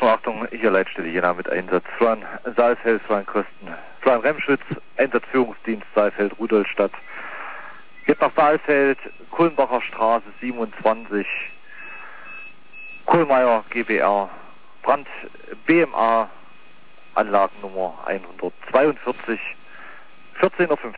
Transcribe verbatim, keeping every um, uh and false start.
Achtung, hier Leitstelle Jena mit Einsatz. Flan Saalfeld, Flan Kosten, Flan Remschütz, Einsatzführungsdienst Saalfeld, Rudolstadt. Geht nach Saalfeld, Kulmbacher Straße siebenundzwanzig, Kohlmeier G B R, Brand B M A, Anlagennummer hundertzweiundvierzig, vierzehn Uhr fünfzig.